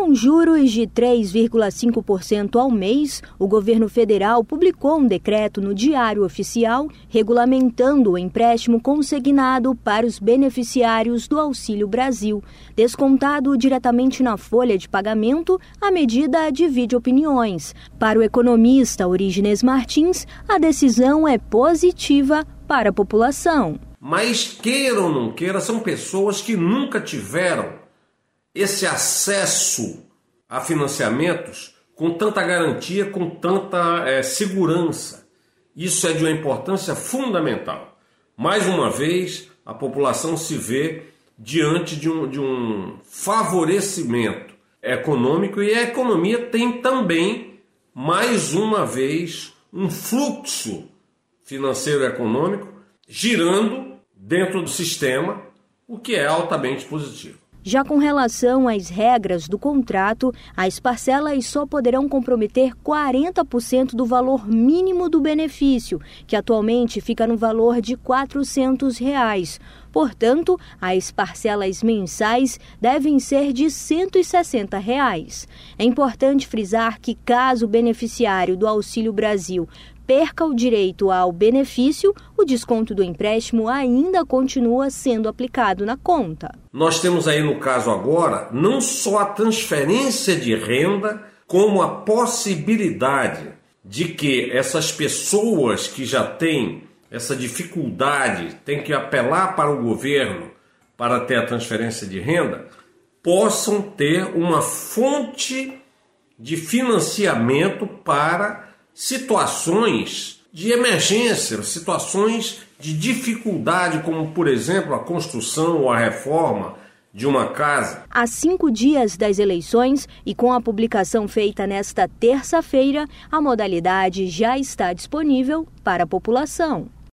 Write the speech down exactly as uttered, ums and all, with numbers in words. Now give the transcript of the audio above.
Com juros de três vírgula cinco por cento ao mês, o governo federal publicou um decreto no Diário Oficial regulamentando o empréstimo consignado para os beneficiários do Auxílio Brasil. Descontado diretamente na folha de pagamento, a medida divide opiniões. Para o economista Orígenes Martins, a decisão é positiva para a população. Mas queira ou não queira, são pessoas que nunca tiveram esse acesso a financiamentos com tanta garantia, com tanta é, segurança. Isso é de uma importância fundamental. Mais uma vez, a população se vê diante de um, de um favorecimento econômico e a economia tem também, mais uma vez, um fluxo financeiro econômico girando dentro do sistema, o que é altamente positivo. Já com relação às regras do contrato, as parcelas só poderão comprometer quarenta por cento do valor mínimo do benefício, que atualmente fica no valor de quatrocentos reais. Portanto, as parcelas mensais devem ser de cento e sessenta reais. É importante frisar que, caso o beneficiário do Auxílio Brasil perca o direito ao benefício, o desconto do empréstimo ainda continua sendo aplicado na conta. Nós temos aí no caso agora não só a transferência de renda, como a possibilidade de que essas pessoas que já têm essa dificuldade, têm que apelar para o governo para ter a transferência de renda, possam ter uma fonte de financiamento para situações de emergência, situações de dificuldade, como, por exemplo, a construção ou a reforma de uma casa. Há cinco dias das eleições e com a publicação feita nesta terça-feira, a modalidade já está disponível para a população.